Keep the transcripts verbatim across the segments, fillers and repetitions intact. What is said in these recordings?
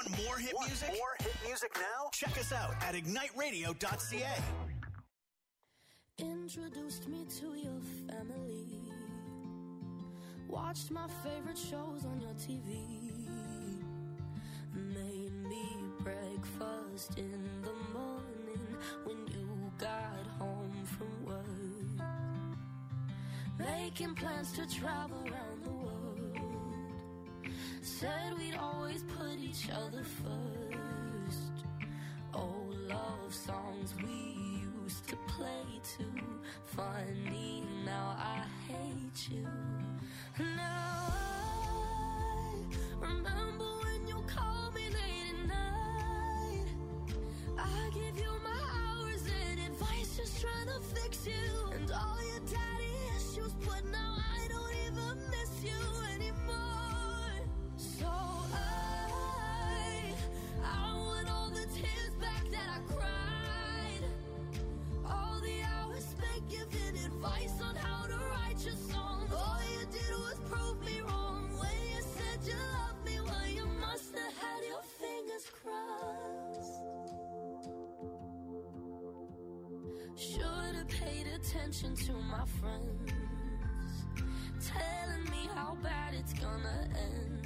Want more hit Want music? More hit music now? Check us out at ignite radio dot c a. Introduced me to your family. Watched my favorite shows on your T V. Made me breakfast in the morning when you got home from work. Making plans to travel around the world. Said we'd always put each other first. Old love songs we used to play too. Funny, now I hate you. Now I remember when you called me late at night. I give you my hours and advice, just trying to fix you. And all your daddy issues, but now I don't even miss you anymore. So I, I want all the tears back that I cried. All the hours spent giving advice on how to write your songs. All you did was prove me wrong. When you said you loved me, well, you must have had your fingers crossed. Should've paid attention to my friends, telling me how bad it's gonna end.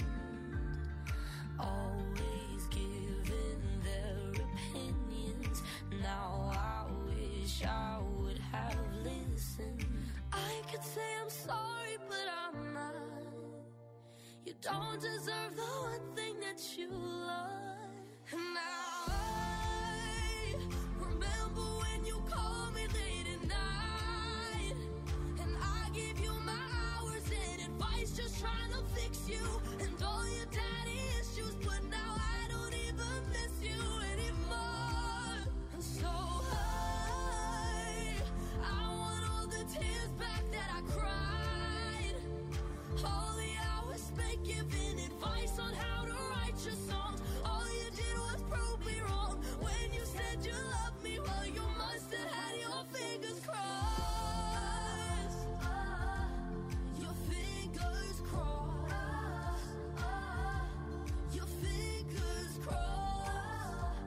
Always giving their opinions. Now I wish I would have listened. I could say I'm sorry, but I'm not. You don't deserve the one thing that you love. And now I remember when you called me late at night. And I give you my hours and advice, just trying to fix you. And all your daddy issues, but now I don't even miss you anymore. And so I, I want all the tears back that I cried. All the hours spent giving advice on how to write your songs. All you did was prove me wrong. When you said you loved me, well, you must have had your fingers crossed. Your fingers crossed. Your fingers crossed.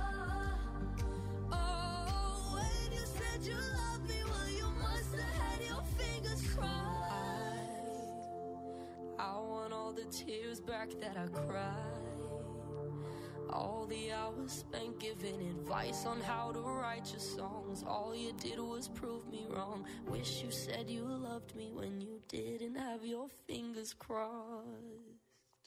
Oh, when you said you loved me, well, you must have had your fingers crossed. I want all the tears back that I cried. All the hours spent giving advice on how to write your songs. All you did was prove me wrong. Wish you said you loved me when you didn't have your fingers crossed.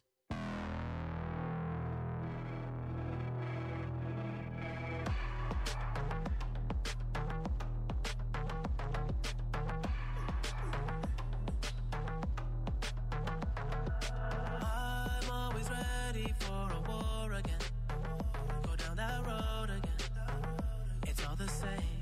I'm always ready for a war again. Go down that road again. It's all the same.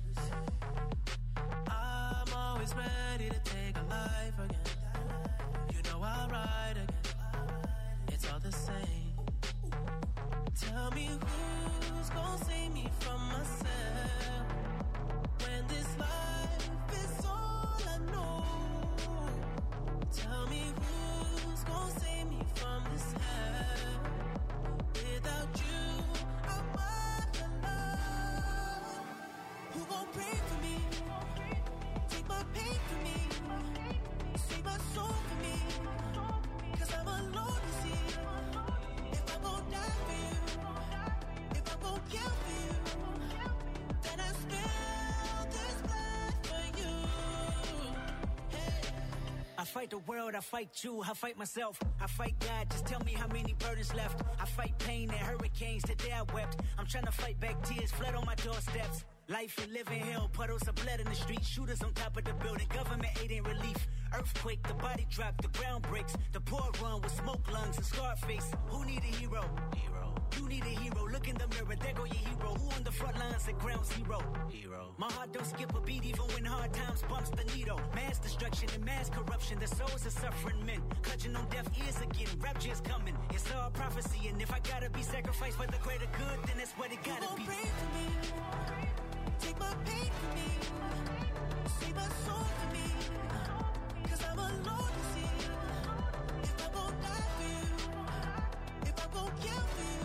I'm always ready to take a life again. You know I'll ride again. It's all the same. Tell me who's gonna save me from myself when this life is all I know. Tell me who's gonna save me from this hell. Without you, I'm alone. Who gon' pray for me? Take my pain for me. Save my soul for me. Cause I'm alone to see. If I'm gon' die for you, if I'm gon' kill for you, then I spill this blood for you. Hey. I fight the world, I fight you, I fight myself, I fight God, just tell me how many burdens left. I fight pain and hurricanes, today I wept. I'm trying to fight back tears, flood on my doorsteps. Life and living hell, puddles of blood in the street, shooters on top of the building, government aid ain't relief. Earthquake, the body drop, the ground breaks, the poor run with smoke lungs and scarred face. Who need a hero? Hero. You need a hero, look in the mirror, there go your hero. Who on the front lines at ground zero? Hero. My heart don't skip a beat even when hard times bumps the needle. Mass destruction and mass corruption, the souls of suffering men, clutching on deaf ears again, rapture's coming. It's all prophecy, and if I gotta be sacrificed for the greater good, then that's what it gotta Who gon' be. pray for me? Take my pain for me. Save my soul for me. Cause I'm alone to see. If I'm gon' die for you, if I'm gon' kill for you,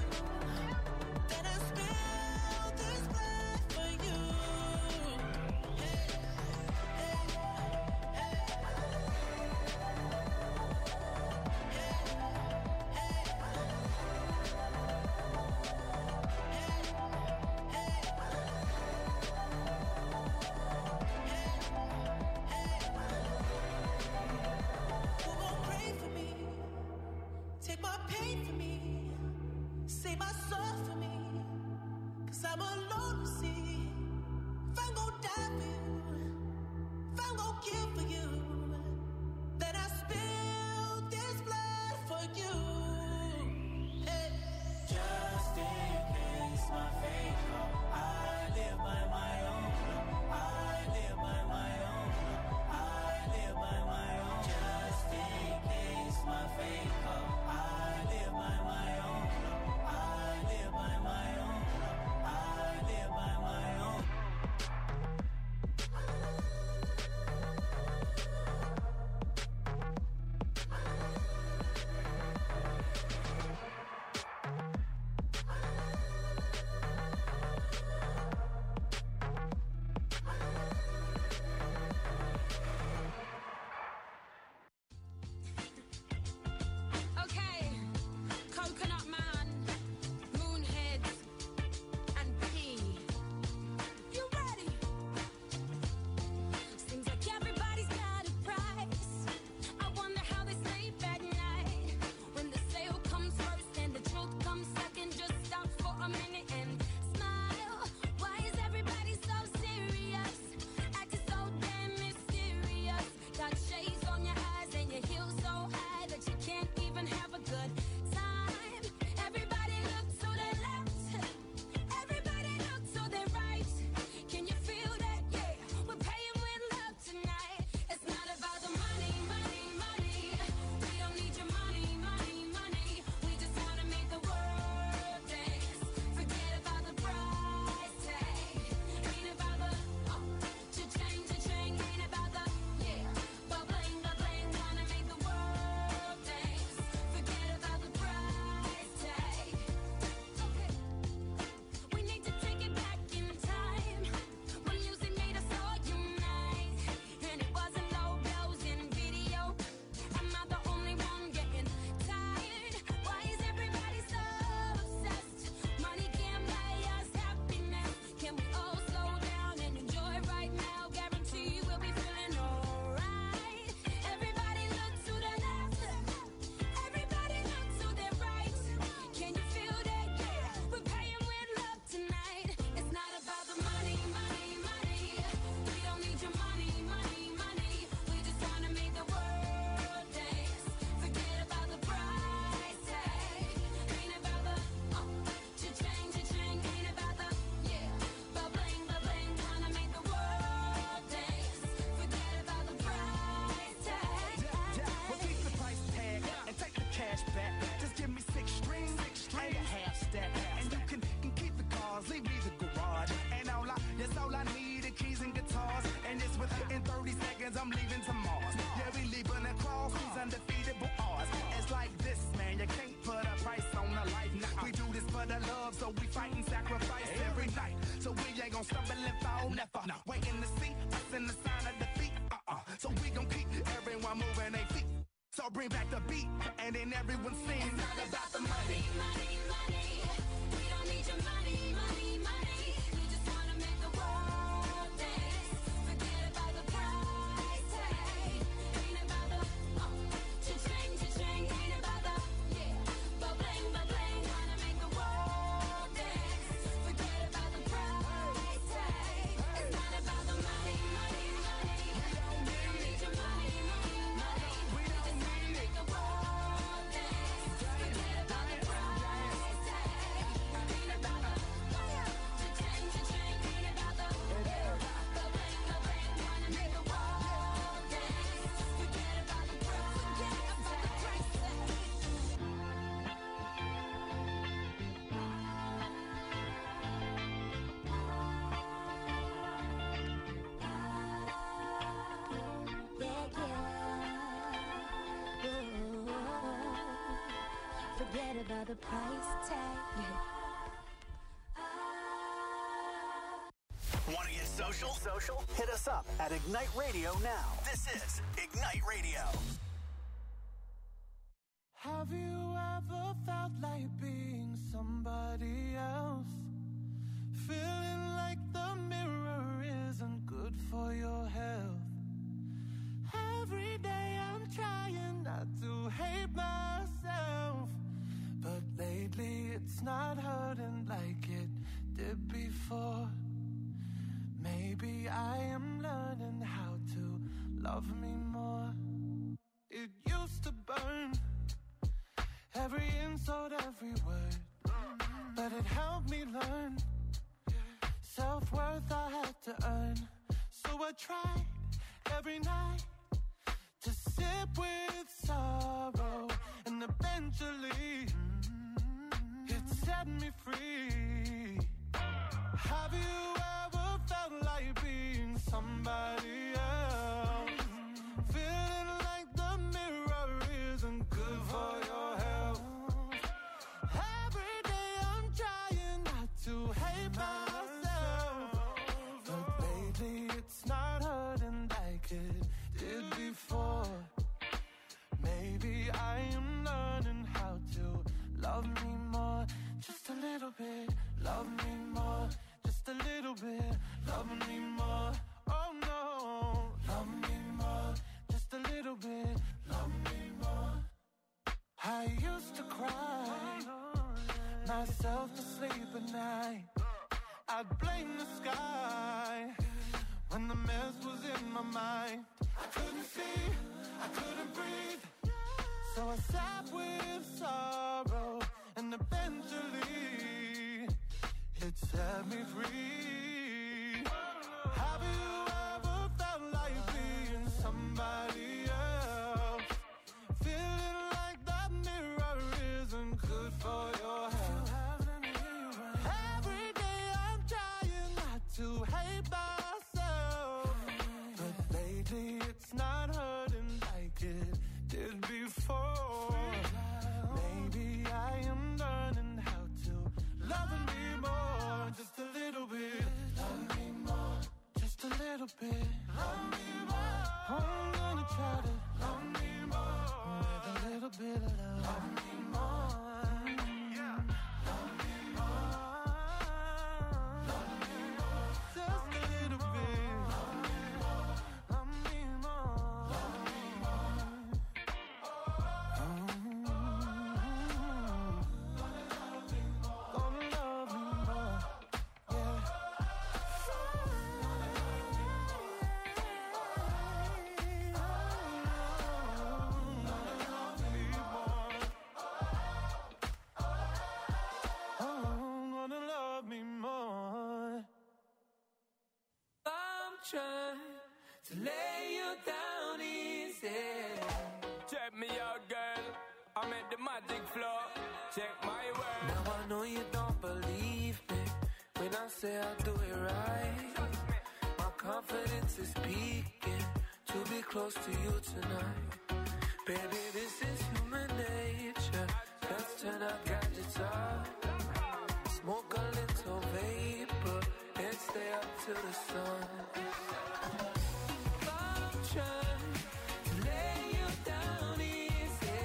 gave my soul for me, cause I'm alone to see. If I'm gonna die for you, if I'm gonna kill for you, then I spill this blood for you. Hey. Just in case my fate come, I live by my own law. I live by my own law. I live by my own. Just in case my fate come, I live by my own law. I live by my own law. I live by my own. Okay, Coconut Man, Moonhead, and P. You ready? Seems like everybody's got a price. I wonder how they sleep at night. When the sale comes first and the truth comes second, just stop for a minute and smile. Why is everybody so serious? Acting so damn mysterious. Got shades on your eyes and your heels so high that you can't even have a good time. Everybody look to the left. Everybody look to the right. Can you feel that? Yeah, we're paying with love tonight. It's not about the money, money, money. We don't need your money, money, money. We just wanna make the world dance. Forget about the price tag. Ain't about the oh, cha-ching, cha-ching. Ain't about the yeah, ba-bling, ba-bling. Wanna make the world dance. Forget about the price tag. Okay. We need to take it back in time when music made us all unite, and it wasn't low blows in video. Am I the only one getting tired? Why is everybody so obsessed? Money can't buy us happiness. Can we all slow down and enjoy right now? Guarantee we'll be feeling alright. Everybody look to the left. Everybody look to the right. Can you feel that? Yeah, we're paying with love tonight. It's not about the money, money, money. We don't need your money, money, money. We just wanna make the world dance. Forget about the price tag. Ain't about the oh, cha-ching, cha-ching. Ain't about the yeah, ba-bling, ba-bling. Wanna make the world dance. Forget about the price tag. Well, keep the price tag and take the cash back. Just give me six strings and a half stack, and you can, can keep the cars, leave me the garage. And all I, that's all I need, the keys and guitars. And it's within thirty seconds, I'm leaving to Mars. Yeah, we leaving across these undefeatable odds. It's like this, man, you can't put a price on a life. Nah, we do this for the love, so we fight and sacrifice every night. So we ain't gon' stumble and fall, never. Waiting to see us in the sign of defeat. Uh-uh. So we gon' keep everyone moving their feet. So bring back the beat, and then everyone sings. It's not about the money, money, money. We don't need your money, money, money. We just wanna make the world dance. Forget about the price tag. Ain't about the oh, cha-ching, cha-ching. Ain't about the yeah, ba-bling, ba-bling. Wanna make the world dance. Forget about the price tag. It's not about the money, money, money. We don't need your money, money, money. We just wanna make the world dance. Forget about the price tag. Ain't about the cha-ching, cha-ching. Ain't about the yeah, ba-bling, ba-bling. Wanna make the world dance. Forget about the price tag. Forget about the price tag. Want to get social? Social? Hit us up at Ignite Radio now. This is Ignite Radio. Have you ever felt like being somebody else? Feeling like the mirror isn't good for your health. Every day I'm trying not to hate myself, but lately it's not hurting like it did before. Maybe I am learning how to love me more. It used to burn, every insult, every word, but it helped me learn self-worth I had to earn. So I tried every night to sip with sorrow, and eventually it set me free. Have you ever felt like being somebody else? Feeling like the mirror isn't good for your health. Every day I'm trying not to hate myself, but lately it's not hurting like it did before. Maybe I am learning how to love me more. Just a little bit, love me more. Just a little bit, love me more. Oh no, love me more. Just a little bit, love me more. I used to cry myself to sleep at night. I'd blame the sky when the mess was in my mind. I couldn't see, I couldn't breathe, so I sat with sorrow, and eventually it set me free. Have you ever felt like being somebody else? Feeling like that mirror isn't good for your health. Every day I'm trying not to hate myself, but lately it's not hurting like it did before. Maybe I am learning how to love me more. Just a little bit, love me more. Just a little bit, love me more. I'm gonna try to love me more with a little bit of love. Love me more. Yeah. Love me more. Love me more. Just a little bit. Love me more. Love me more. Love me more. Gonna love me more. Yeah. Oh, gonna love me more. I'm trying to lay you down easy. Check me out, girl. I'm at the magic floor. Check my word. Now I know you don't believe me when I say I'll do it right. My confidence is peaking to be close to you tonight. Baby, this is human nature. Let's turn our gadgets off. Smoke a little vapor and stay up till the sun. I'm trying to lay you down easy.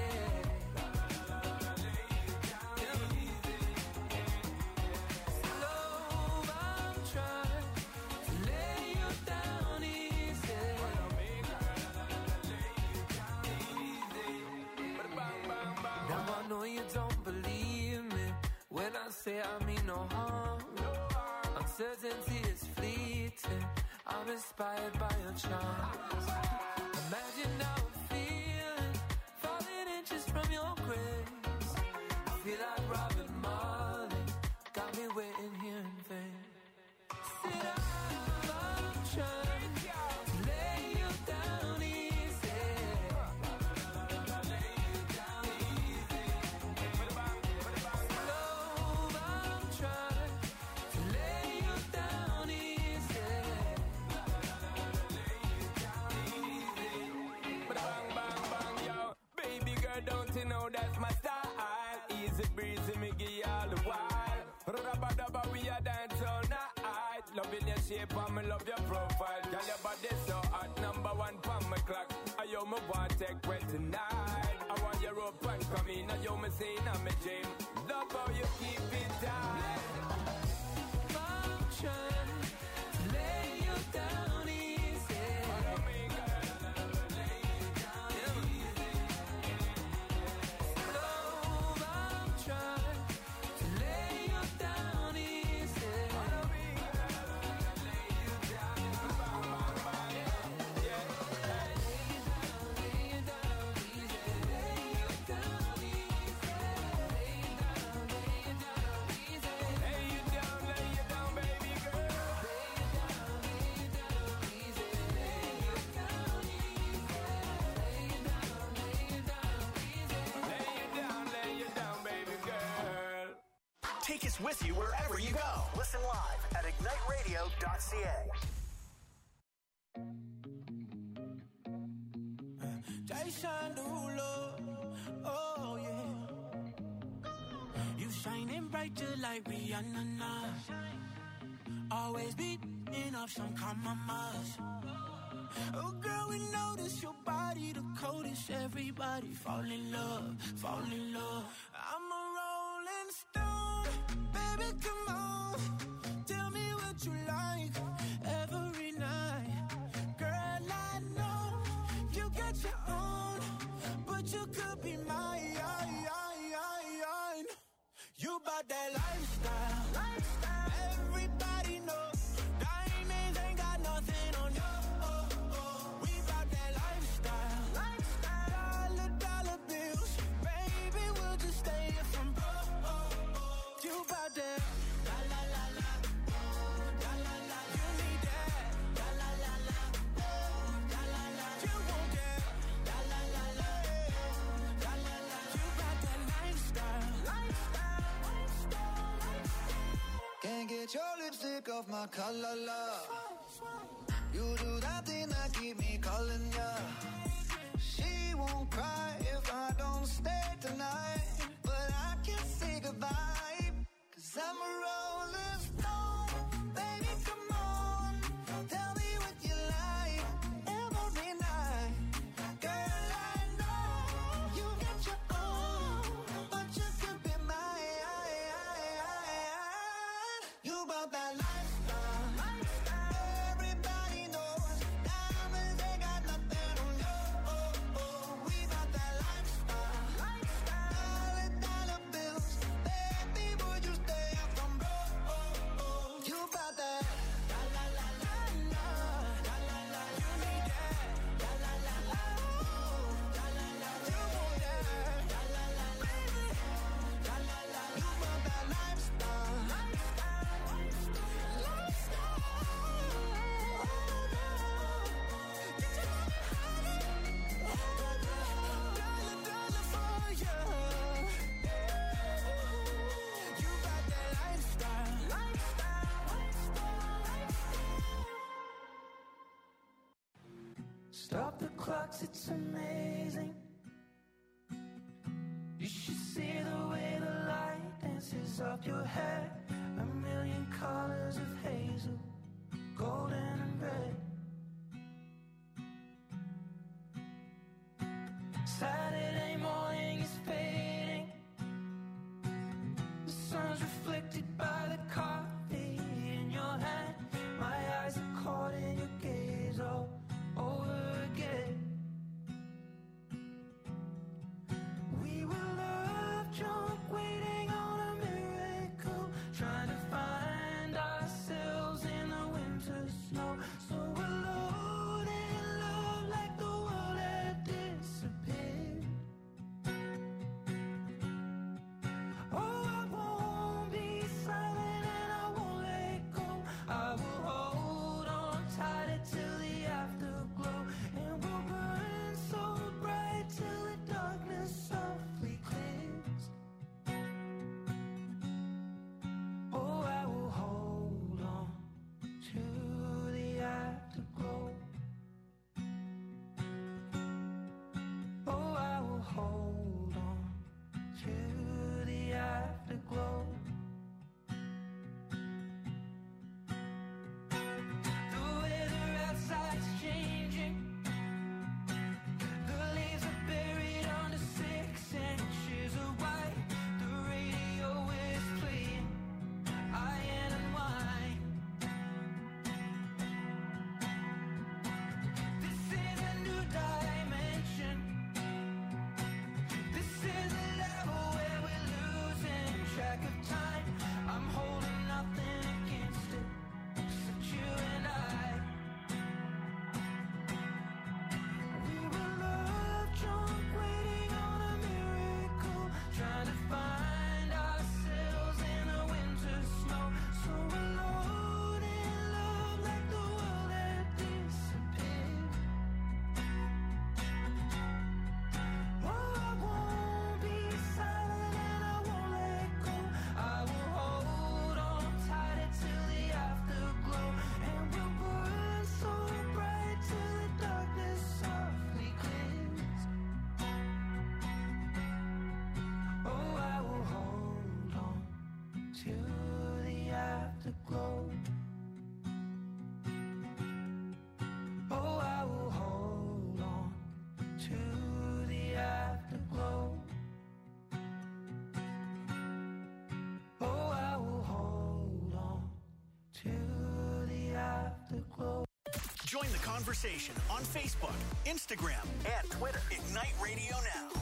Slow, I'm trying to lay you down easy. Now I know you don't believe me when I say I mean no harm. Uncertainty is fleeting. I'm inspired by your charms. Imagine how I'm feeling, falling inches from your grace. I feel like Robin Marley, got me waiting here in vain. Sit up, I'm trying to lay you down easy. Slow, I'm trying to lay you down easy. Bang, bang, bang, yo. Baby girl, don't you know that's my style? Easy breezy, me give you all the while. Rubba dubba, we a dance all night. Loving your shape and me love your profile. Girl, your body so hot, number one pon my clock. I yo me want take wet tonight. I want your rope and come in. I yo me say in my dream. Love how you keep it tight. I'm trying to lay you down easy. Slow, I'm trying to lay Take us with you wherever you go. Listen live at ignite radio dot c a. Oh yeah, you shining bright just like Rihanna. Always beating up some compromise. Oh girl, we notice your body the coldest. Everybody fall in love, fall in love. I'm a rolling stone, baby, come on. Tell me what you like every night. Girl, I know you got your own, but you could be mine. You about that lifestyle, lifestyle. Everybody knows diamonds ain't got nothing on you. Oh, oh. We about that lifestyle, lifestyle. Dollar, dollar bills, baby, we'll just stay here from broke. Oh, oh. You about that la la la la, la la la. You need that la la la la, la la la. You want that la la la la, la la la. You about that lifestyle, lifestyle. Can't get your lipstick off my collar, love. You do that thing that keep me calling ya. She won't cry if I don't stay tonight, but I can't say goodbye, cause I'm a rolling stone. Baby, come on, tell me what you like every night. Girl, I know you got your own, but you could be mine. You about that lifestyle, lifestyle. Everybody knows diamonds ain't got nothing on you. Oh, oh. We about that lifestyle, lifestyle. Dollar, dollar bills, baby, would you stay up from broke? Oh, oh. You about that la la la la la, la la la. You need that la la la la, la la la. You want that la la la, baby, la la la. You about that lifestyle, lifestyle, lifestyle. Get your dollar, dollar for you. You about that lifestyle, lifestyle, lifestyle. Stop the clocks, it's amazing. You should see the way the light dances up your hair. A million colors of hazel, golden and red. Saturday morning is fading. The sun's reflected by the coffee in your hand. My eyes are caught in your gaze all over again. We were love drunk, waiting on a miracle, trying to find ourselves in the winter snow. So alone in love, like the world had disappeared. to the afterglow. Oh, I will hold on to the afterglow. Oh, I will hold on to the afterglow. Join the conversation on Facebook, Instagram, and Twitter. Ignite Radio Now.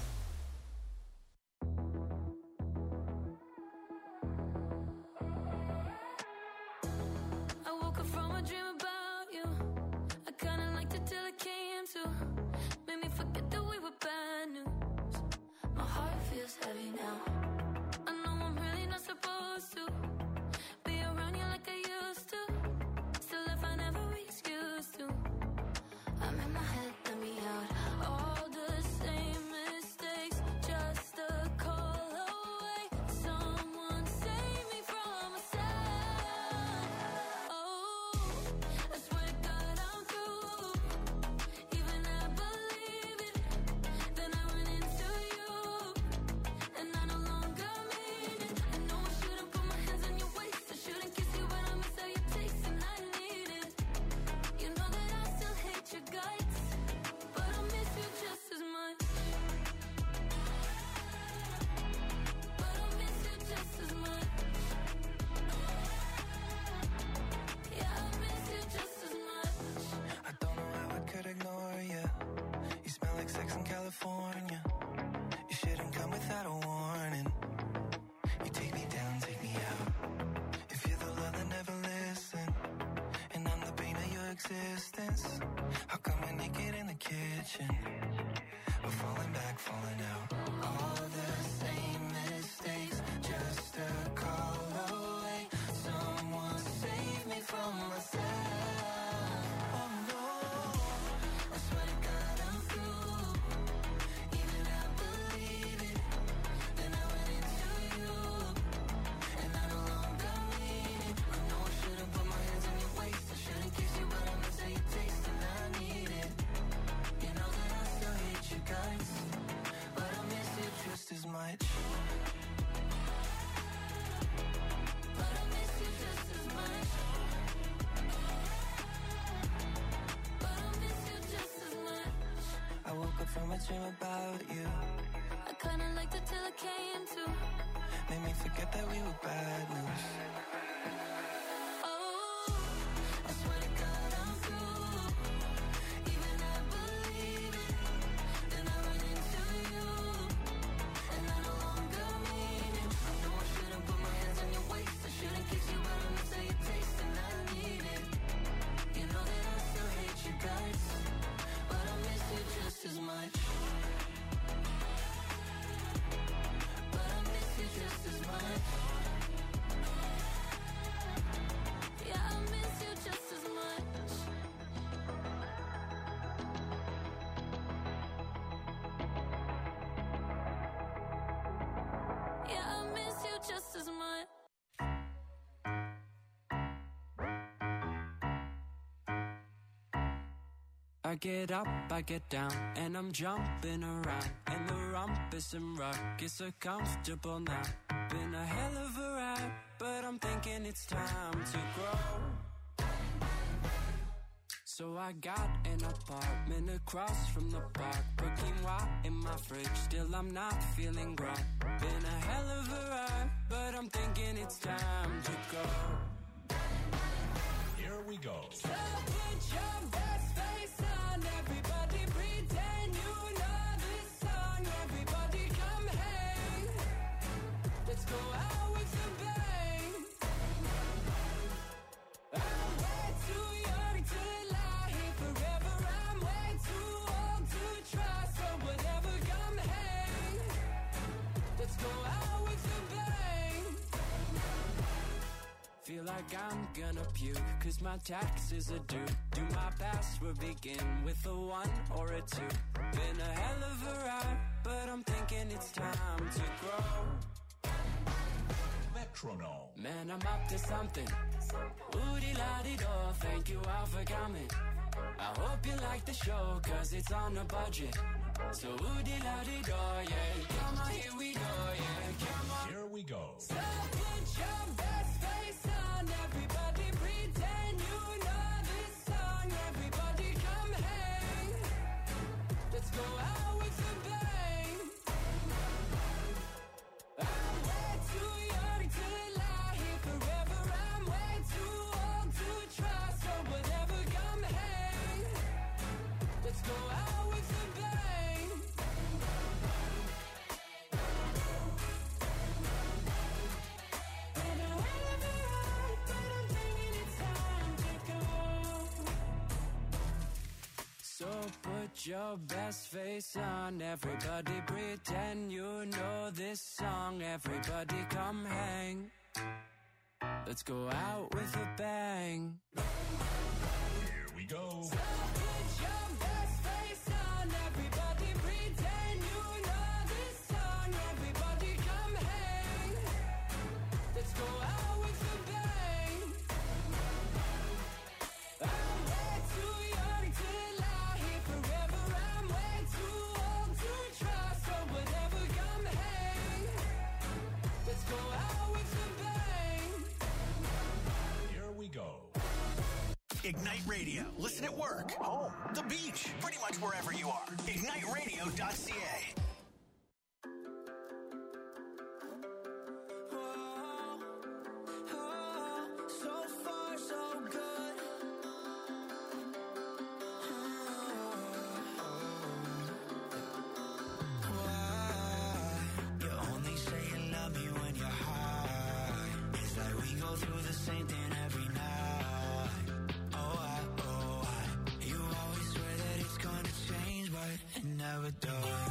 I woke up from a dream about you. I kinda liked it till it came to. Made me forget that we were bad news. My heart feels heavy now. I know I'm really not supposed to be around you like I used to. Still, if I never excuse to, I'm in my head, let me out. All the same mistakes, just a call away. Someone save me from myself. Oh, I swear to God I'm through. Even I believe it. Then I run into you, and I no longer mean it. I know I shouldn't put my hands on your waist. I shouldn't kiss you, but I miss how you taste, and I need it. You know that I still hate your guts, but I miss you just as much. But I miss you just as much. Yeah, I miss you just as much. I don't know how I could ignore you. You smell like sex in California. You shouldn't come without a warning. You take me down, take me out. If you're the love that never listen, and I'm the pain of your existence, how come we're naked in the kitchen? We're falling back, falling out. All the same mistakes, just a call away. Someone save me from myself. Oh no, I swear to God I'm through. Even I believe it. Then I went into you, and I no longer mean it. I know I shouldn't put my hands on your waist. I shouldn't kiss you, but I miss how you taste, and I need it. You know that I still hate you guys, but I miss you just as much. But I miss you just as much. But I miss you just as much. I woke up from a dream about you. I kinda liked it till it came to. Made me forget that we were bad news. Oh, I swear to God I'm through. Even I believe it. Then I run into you, and I no longer mean it. I know I shouldn't put my hands on your waist. I shouldn't kiss you, but I miss how you taste, and I need it. You know that I still hate you guys, but I miss you just as much. But I miss you just as much. Yeah, I miss you just as much. Yeah, I miss you just as much. I get up, I get down, and I'm jumping around. And the rumpus and ruckus are comfortable now. Been a hell of a ride, but I'm thinking it's time to grow. So I got an apartment across from the park. Put quinoa in my fridge, still I'm not feeling right. Been a hell of a ride, but I'm thinking it's time to go. Here we go. So put your best face on, everybody pretend you know this song. Everybody come hang, let's go out with a bang. I'm way too young to lie here forever. I'm way too old to try, so whatever, come hang, let's go out with a bang. Feel like I'm gonna puke, cause my taxes are due. Do my password begin with a one or a two? Been a hell of a ride, but I'm thinking it's time to grow. Metronome. Man, I'm up to something. Woody-la-di-do, thank you all for coming. I hope you like the show, cause it's on a budget. So woody-la-di-do, yeah. Come on, here we go, yeah. Come on. Here we go. So put your best face on, everybody pretend you know this song. Everybody come hang. Let's go out with a bang. I'm way too young to lie here forever. I'm way too old to try. So whatever, come hang. Let's go out with a bang. And whenever I, but I'm thinking it's time to go. So put your best face on, everybody pretend you know this song. Everybody come hang. Let's go out with a bang. Here we go. So put your best face on, everybody pretend you know this song. Everybody come hang. Let's go out with a bang. I'm way too young to lie here forever. I'm way too old to try. So whatever, come hang. Let's go out with a bang. Here we go. Ignite Radio. Listen at work, home, the beach, pretty much wherever you are. ignite radio dot c a. So far, so good. Why? You only say you love me when you're high. It's like we go through the same thing every night. Oh, I, oh, I. You always swear that it's gonna change, but it never does.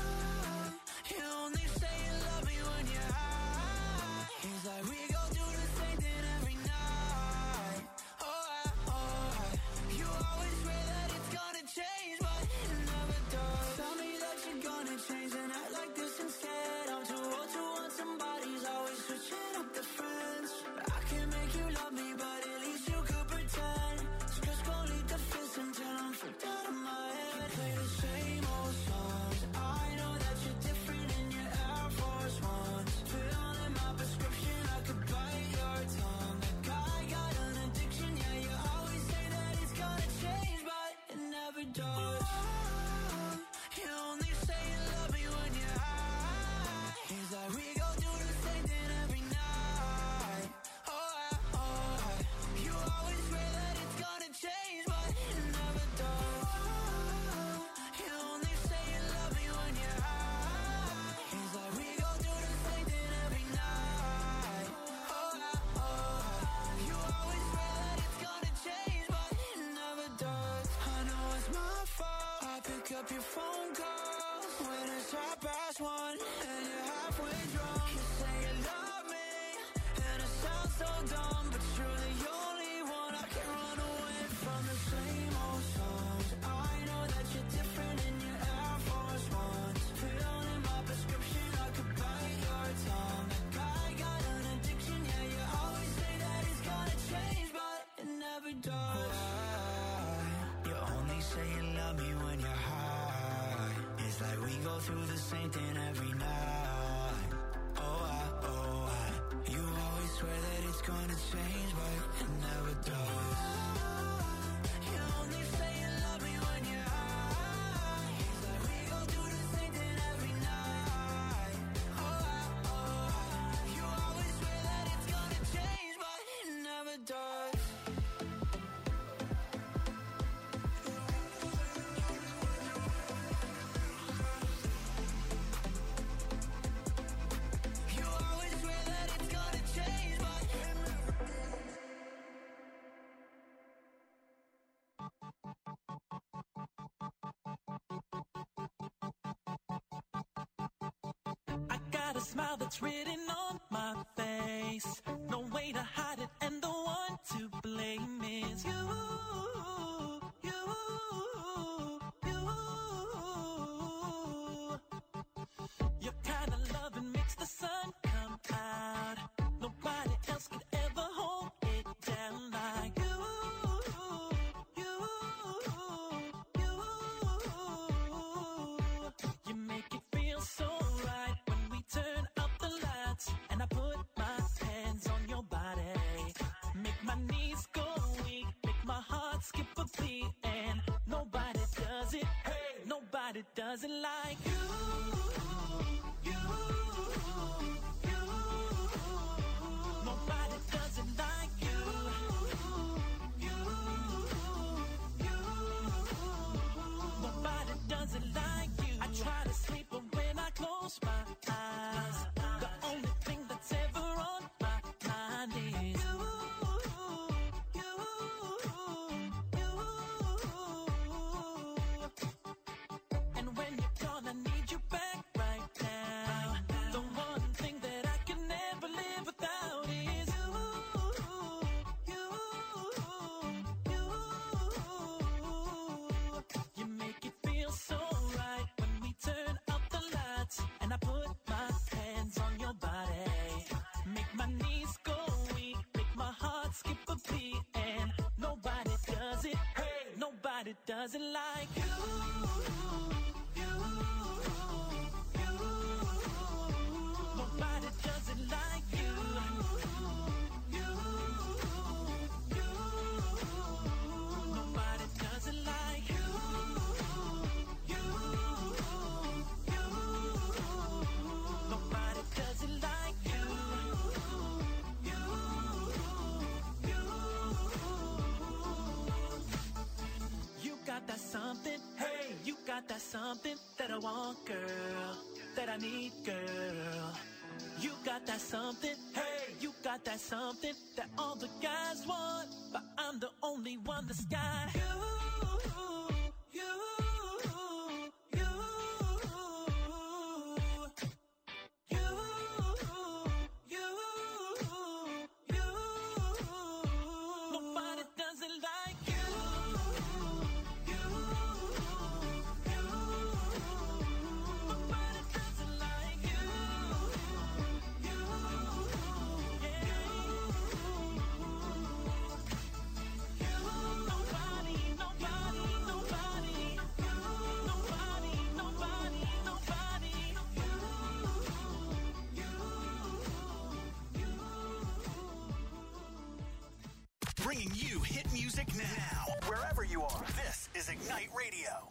You only say you love me when you're high. It's like we go through the same thing every night. Oh, I, oh, I. You always swear that it's gonna change, but it never does. Tell me that you're gonna change and act like this instead. I'm too old to want somebody's always switching up the friends. I can make you love me, but at least you could pretend. So just go lead the fence until I'm freaked out of my head. Play the same old songs. I know that you're different in your Air Force Ones. Fill in my prescription, I could bite your tongue. Like I got an addiction, yeah, you always say that it's gonna change, but it never does. You only say you love me when you're high. It's like we go through the same thing every night. Oh, I, oh, I. You always swear that it's gonna change, but it never does. You only say you love me when you're high. It's like we go through the same thing every night. Oh, I, oh, I. You always swear that it's gonna change, but it never does. I know it's my fault. I pick up your phone calls when it's half past one and you're halfway drunk. You say you love me and it sounds so dumb, but you're the only one I can run away from. The same old songs. I know that you're different in your Air Force Ones. Fill in my prescription, I could bite your tongue. Like I got an addiction, yeah, you always say that it's gonna change, but it never does. You only say you love me when you're high. It's like we go through the same thing every night. Oh, I, oh, I. You always swear that it's gonna change, but it never does. You only say you love me when you're high. It's like we go through the same thing every night. Oh, I, oh, I. You always swear that it's gonna change, but it never does. You always swear that it's gonna change, but I got a smile that's written on my face. No way to hide it, and the one to blame is you. You, you. Your kind of loving makes the sun come out. Nobody else could ever hold it down like you. You, you. You make it feel so right when we turn up the lights and I put my hands doesn't like you. Nobody doesn't like you. Nobody doesn't like you. Nobody doesn't like you. You got that something, hey, you got that something that I want, girl, that I need, girl. You got that something, hey, you got that something that all the guys want, but I'm the only one that's got you. You, you, you, you, you. Nobody doesn't like you. Bringing you hit music now, wherever you are. This is Ignite Radio.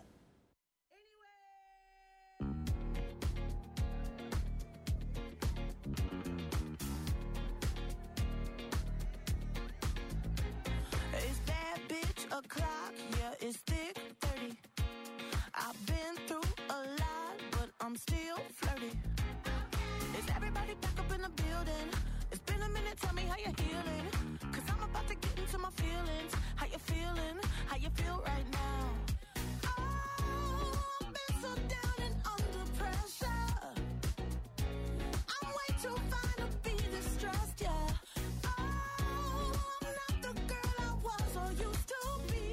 It's that bitch o'clock, yeah, it's thick thirty. I've been through a lot, but I'm still flirty. Is everybody back up in the building? It's been a minute, tell me how you're healing. Cause I'm about to get into my feelings. How you feeling? How you feel right now? Oh, I've been so down and under pressure. I'm way too fine to be distressed, yeah. Oh, I'm not the girl I was or used to be.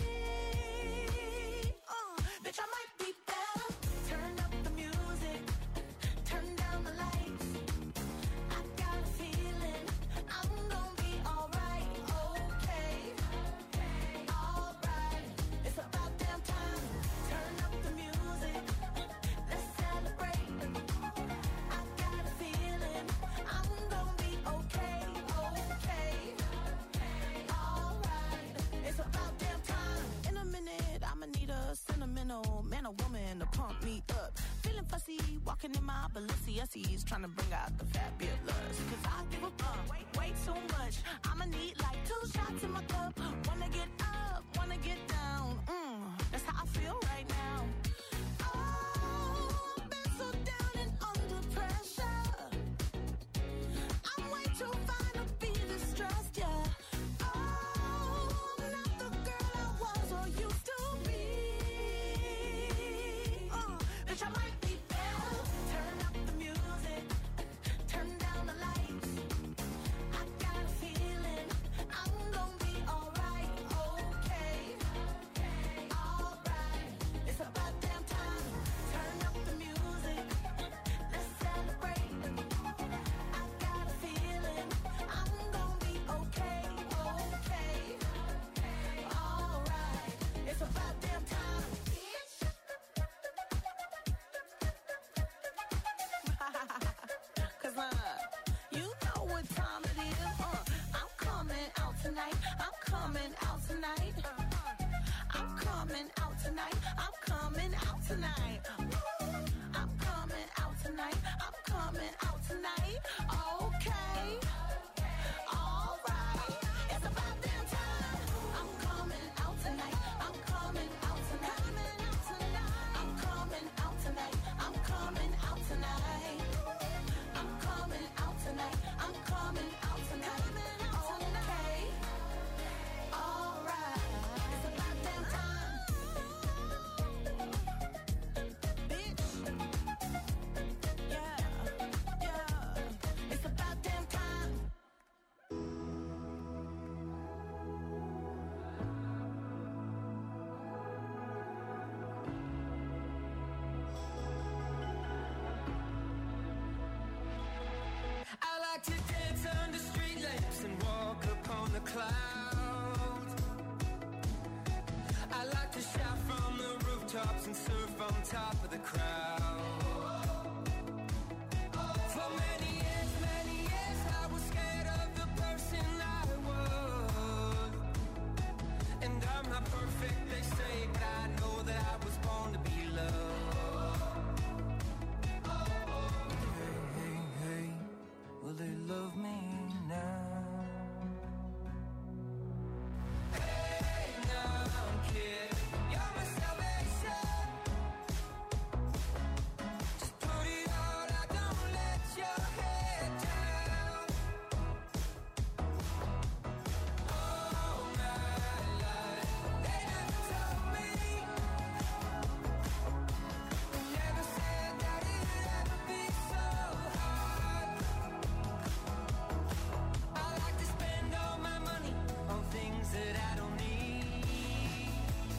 Uh, bitch, I might be better. Turn up the music. Turn down the lights. I got a feeling I'm gonna be alright, okay, alright. It's about damn time. Turn up the music. Let's celebrate. I got a feeling I'm gonna be okay, okay, alright. It's about damn time. In a minute, I'ma need a sentimental man or woman to pump me up. Feeling fussy, walking in my Balenciennes, trying to bring out the fabulous. Cause I give a fuck, way, way too much. I'ma need like two shots in my cup. Wanna get up, wanna get down. Mm, that's how I feel right now. Oh, I've been so down and under pressure. I'm way too fine to be distressed, yeah. Oh, I'm not the girl I was or used to be. Uh, bitch, I might be better. Turn up the music. Turn down the lights. I got a feeling I'm gonna be alright, okay, alright. It's about damn time. Turn up the music. Let's celebrate. I got a feeling I'm gonna be okay, okay, alright. It's about damn time. Cause uh, you know what time it is. Uh, I'm coming out tonight. I'm coming out tonight. I'm coming out tonight. I'm coming out tonight. I'm coming out tonight. I'm coming out tonight. Okay. Alright. It's about damn time. I'm coming out tonight. I'm coming out tonight. I'm coming out tonight. I'm coming out tonight. I'm coming out tonight. I'm coming out tonight. Okay. Alright. It's about damn time. Bitch. Yeah. Yeah. It's about damn time. I like to dance under street lamps and walk upon the clouds. I like to shout rooftops and surf on top of the crowd. For many years, many years, I was scared of the person I was. And I'm not perfect, they say, but I know that I was born to be loved. Hey, hey, hey, will they love me now? Hey, now, kid, you're my salvation. Just put it all out, don't let your head down. All my life, they never told me, they never said that it'd ever be so hard. I like to spend all my money on things that I don't need.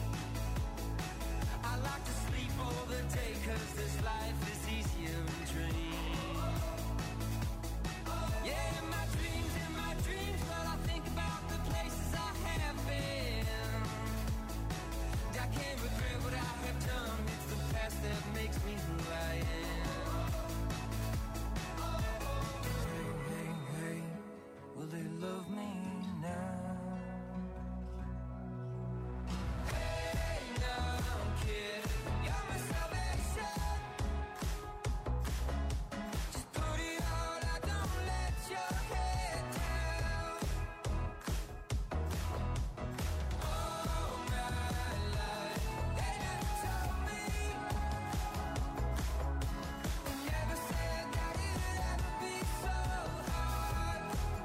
I like to sleep all the day, cause this life is easier in dreams. Yeah, in my dreams, in my dreams, well, I think about the places I have been. I can't regret what I have done, it's the past that makes me who I am. Hey, hey, hey, will they love me now? Hey, now, kid, you're my salvation. Just put it all out, don't let your head down. All my life, they never told me, they never said that it'd ever be so hard.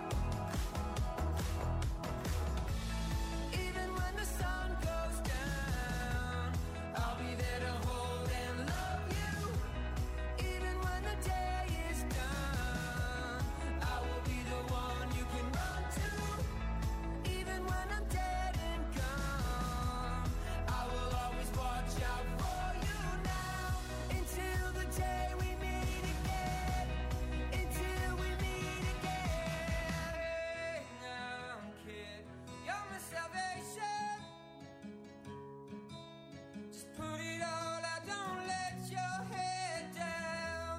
Even when the sun goes down, I'll be there to hold and love you. Even when the day is done, I will be the one you can run to. Even when I'm dead and gone, I will always watch out for you now. Until the day we meet again. Until we meet again. Hey, now, kid, you're my salvation. Just put it all out, don't let your head down.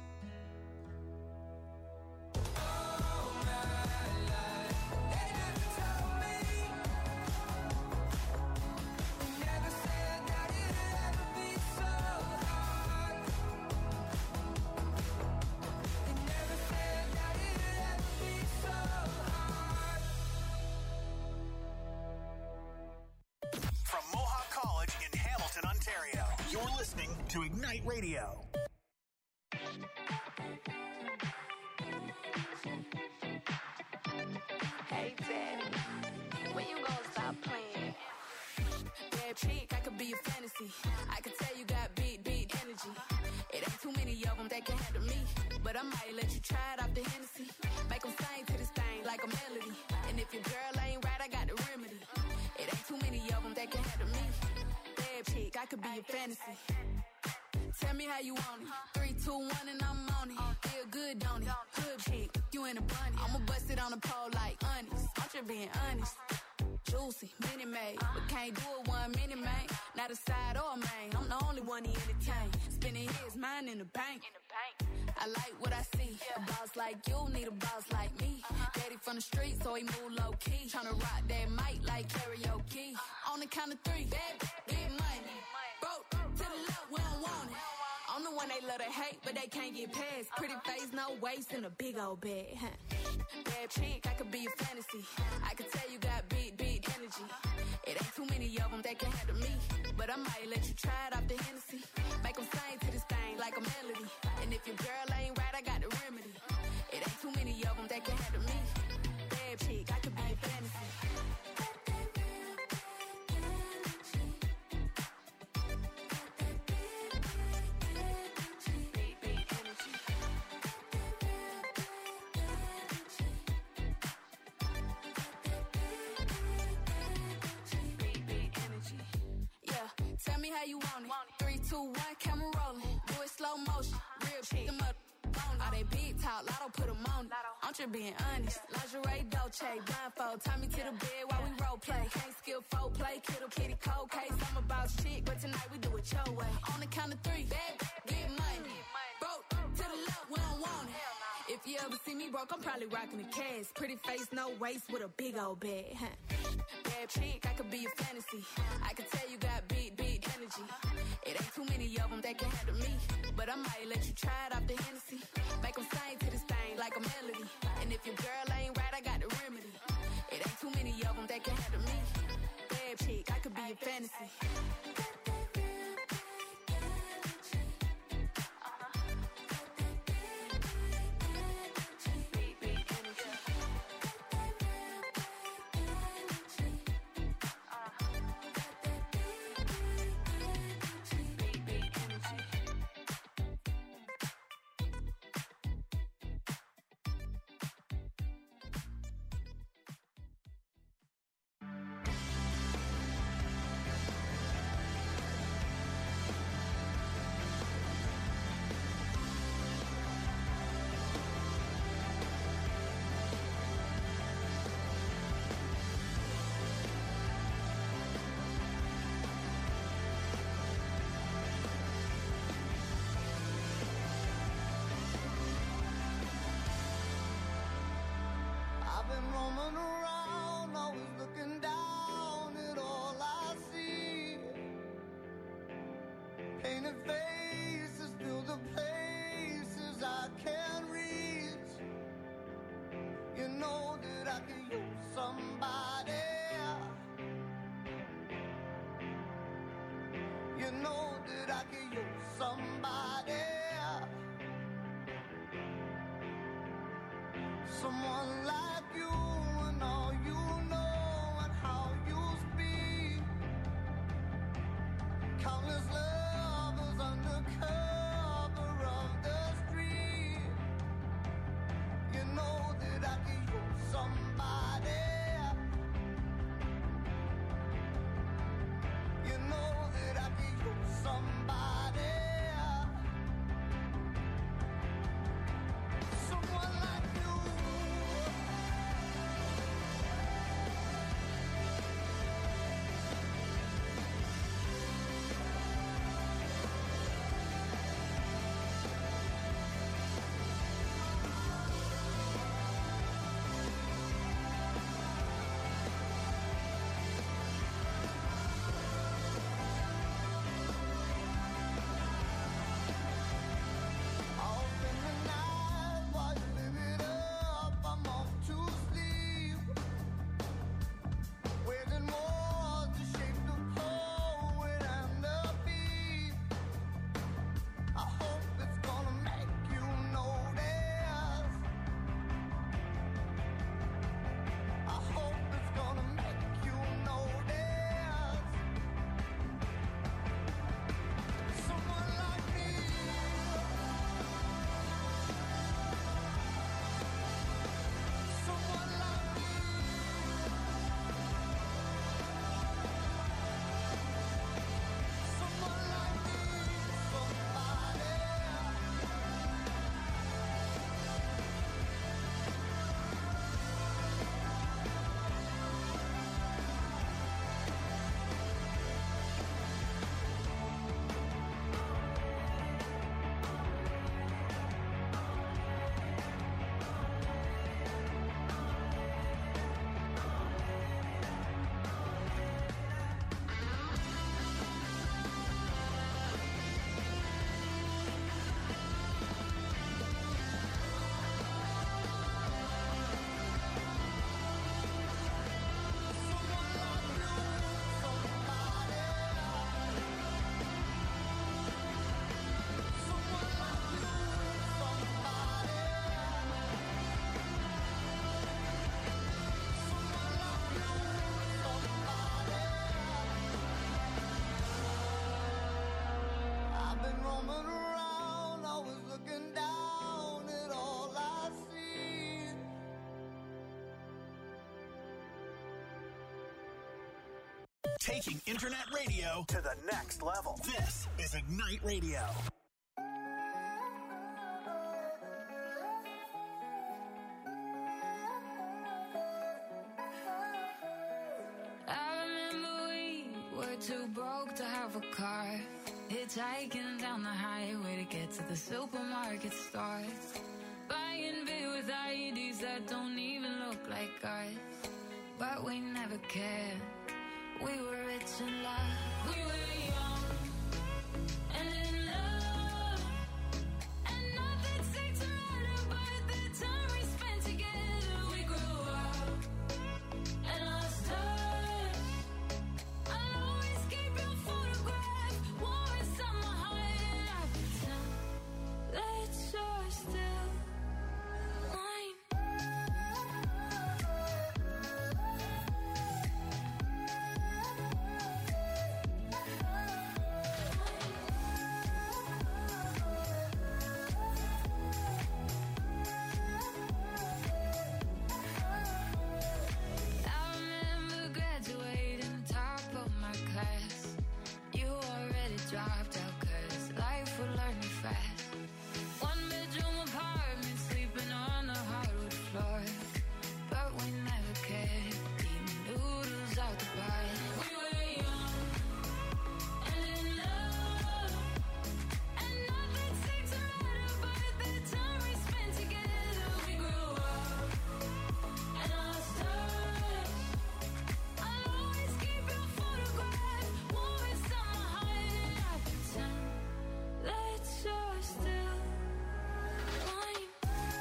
All my life, they never told me, they never said that it'd ever be so hard. They never said that it'd ever be so hard. From Mohawk College in Hamilton, Ontario, you're listening to Ignite Radio. Hey, Daddy, when you gonna stop playing? Bad chick, I could be a fantasy. I could tell you got big, big energy. It ain't too many of them that can handle me. But I might let you try it off the Hennessy. Make them sing to this thing like a melody. And if your girl ain't right, I got the remedy. It ain't too many of them that can handle me. Bad chick, I could be a fantasy. Tell me how you want it. Three, two, one, and I'm on it. Feel good, don't it? Hood chick, you in a bunny. I'ma bust it on the pole like honest. I'm just being honest. Juicy, mini made, but can't do it one minute, man. Not a side or a main. I'm the only one he entertain. Spending his mind in the bank. I like what I see. A boss like you need a boss like me. Daddy from the street, so he move low key. Tryna rock that mic like karaoke. On the count of three, bad, get money. Broke to the left, we don't want it. I'm the one they love to hate, but they can't get past. Pretty face, no waist, and a big old bag. Huh? Bad chick, I could be a fantasy. I could tell you got big, big energy. It ain't too many of them that can handle me. But I might let you try it off the Hennessy. Make them sing to this thing like a melody. And if your girl ain't right, I got the remedy. It ain't too many of them that can handle me. Bad chick, I could be a fantasy. Tell me how you want it. Three, two, one, camera rolling. Do it slow motion. Real chick. Them up on it. All they big talk, Lotto put them on it. I'm just being honest. Lingerie, Dolce, blindfold. Tie me to the bed while we role play. Can't skill folk play, kiddo, kitty, cold case. I'm about shit, but tonight we do it your way. On the count of three, bad, get money. Broke to the left, we don't want it. If you ever see me broke, I'm probably rocking a cash. Pretty face, no waist, with a big old bag. Huh. Bad chick, I could be a fantasy. I can tell you got big, big energy. It ain't too many of them that can handle me. But I might let you try it off the Hennessy. Make them sing to this thing like a melody. And if your girl ain't right, I got the remedy. It ain't too many of them that can handle me. Bad chick, I could be a fantasy. Someone like you and all you know and how you speak. Countless lovers under cover of the street. You know that I could use somebody. You know that I could use somebody. Someone like you. Taking internet radio to the next level. This is Ignite Radio. a car, hitchhiking down the highway to get to the supermarket store, buying beer with I Ds that don't even look like ours. But we never cared. We were rich in love. We were young and in love, and nothing seemed to matter but the time we spent together. We grew up and lost touch. I'll always keep your photograph warm inside my heart, and I pretend that you're still mine. I remember graduating top of my class. You already dropped out 'cause life would learn me fast. One bedroom apartment, sleeping on the hardwood floor, but we never cared. Eating noodles out the bar. We were young and in love, and nothing seemed to matter but the time we spent together. We grew up and lost touch. I'll always keep your photograph warm inside my heart, and I pretend that you're still mine.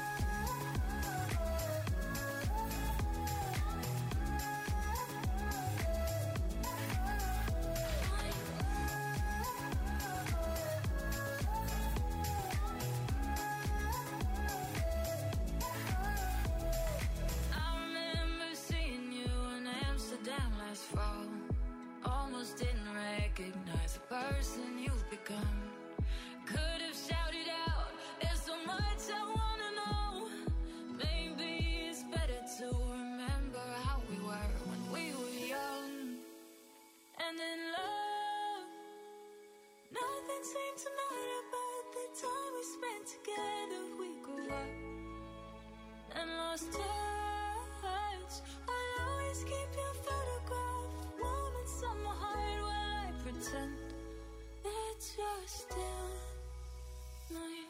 I remember seeing you in Amsterdam last fall. Almost didn't recognize the person you've become. Could have shouted out, there's so much I wanna know. Maybe it's better to remember how we were when we were young and in love. Nothing seemed to matter but the time we spent together. We grew up and lost touch. I'll always keep your photograph warm inside my heart while I pretend that you're still mine.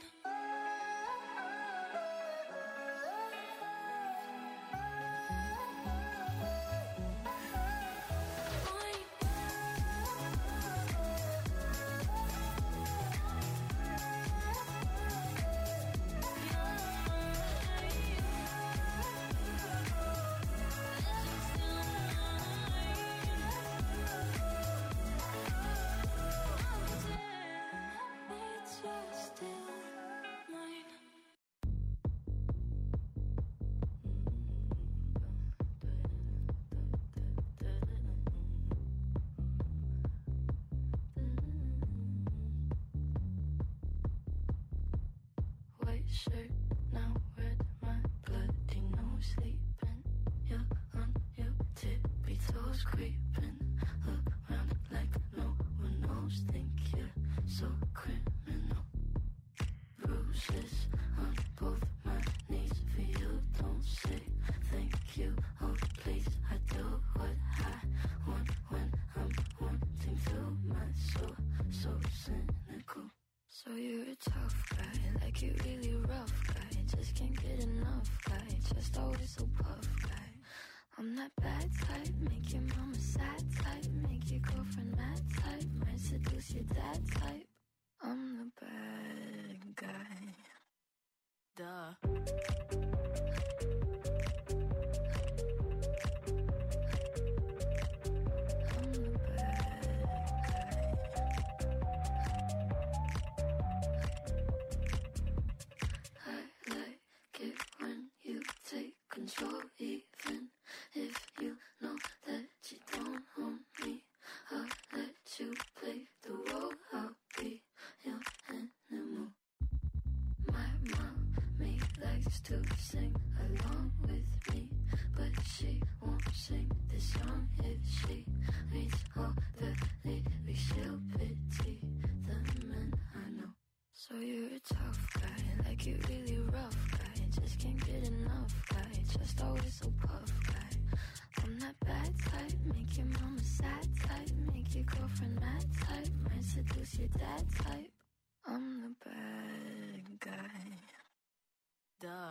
White shirt, now red, my bloody nose sleeping. You're on your tippy toes, creeping around like no one knows. Think you're so criminal. Bruises on both my knees for you. Don't say thank you. Oh please, I do what I want when I'm wanting to. My soul so cynical. So you're a tough guy, like you're really rough guy. Just can't get enough guy, just always so puff guy. I'm that bad type, make your mama sad type, make your girlfriend mad type, might seduce your dad type. I'm the bad guy. Duh. I'm the bad guy. I like it when you take control, even if you know that you don't own me. I'll let you play the role, I'll be your animal. My mommy likes to sing along with me, but she won't sing this song if she reads all the lyrics. She'll pity the men I know. So you're a tough guy, like you're really rough guy. Just can't get enough guy, just always so puff guy. I'm that bad type, make your mama sad type, make your girlfriend mad type,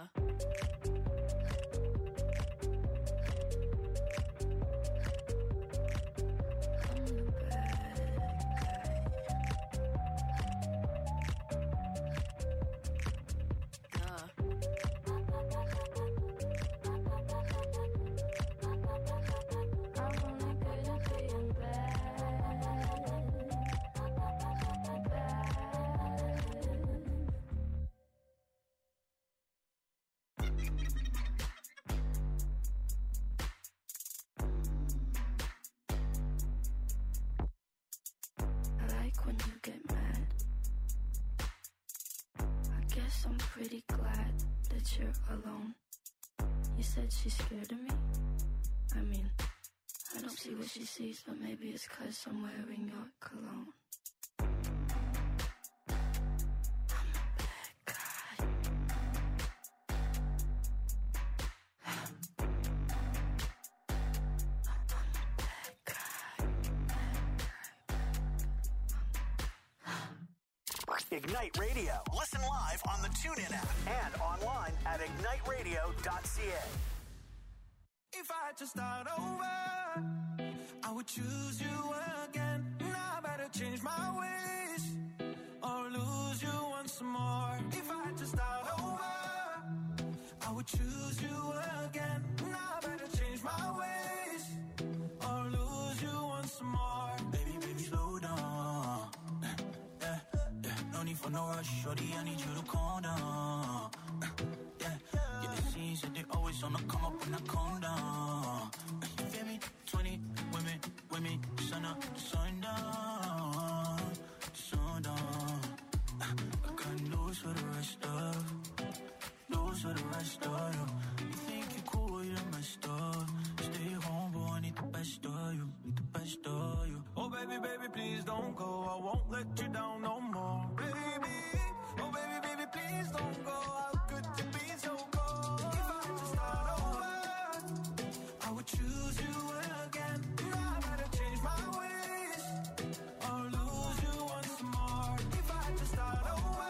I'm pretty glad that you're alone. You said she's scared of me? I mean, I don't see what she sees, but maybe it's 'cause I'm wearing your cologne. Ignite Radio. Listen live on the TuneIn app and online at ignite radio dot c a. If I had to start over, I would choose you again. Now I better change my ways or lose you once more. If I had to start over, I would choose you again. Now I better change my ways or lose you once more. Baby, baby, slow down. Yeah, yeah, no need for no rush, shorty, I need you to calm down. Yeah, yeah, the scenes that they always on the come up when I calm down. You feel me? twenty women, women, sun up, sun down, sun down. I got news for the rest of, news for the rest of you. You think you cool, you're messed up. Stay home, but I need the best of you, need the best of you. Oh baby, baby, please don't go. I won't let you down no more, baby. Oh baby, baby, please don't go. How could you be so cold? If I had to start over, I would choose you again. Now I better change my ways or lose you once more. If I had to start over,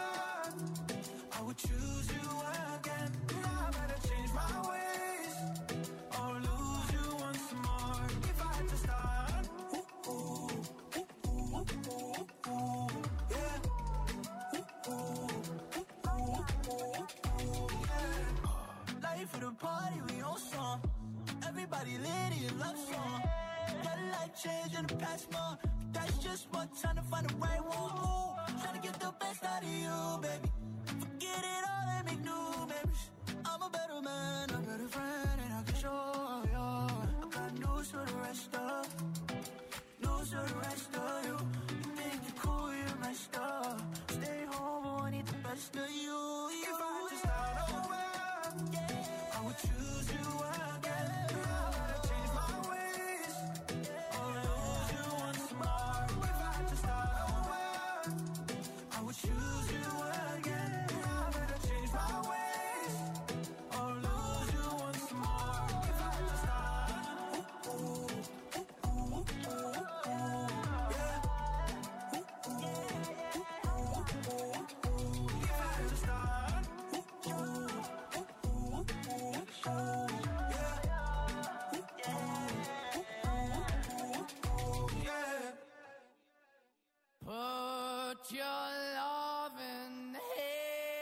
I would choose you again. Now I better change my ways or lose you once more. If I had to start, ooh, ooh, ooh, ooh, ooh, ooh, yeah. Ooh, ooh, ooh, ooh, ooh, yeah. Life of the party, we on song. Everybody lit in love song. Got a life change in the past month. That's just one time to find the right one. Ooh, tryna get the best out of you, baby. Forget it all and make new memories. I'm a better man, a better friend, and I can show you. I got news for the rest of, news for the rest of you. You think you're cool, you're messed up. Stay home, but I need the best of you. If I had to start over, I would choose you again. Now I gotta change my ways or lose you once more. If I had to start over, I would choose you again. Now I better change my ways or lose you once more. If I had to start, ooh, ooh, ooh, ooh, ooh, ooh, yeah. Ooh, ooh, ooh, ooh, ooh, ooh. If I had to start, ooh, ooh, ooh, ooh, ooh, ooh, yeah. Put your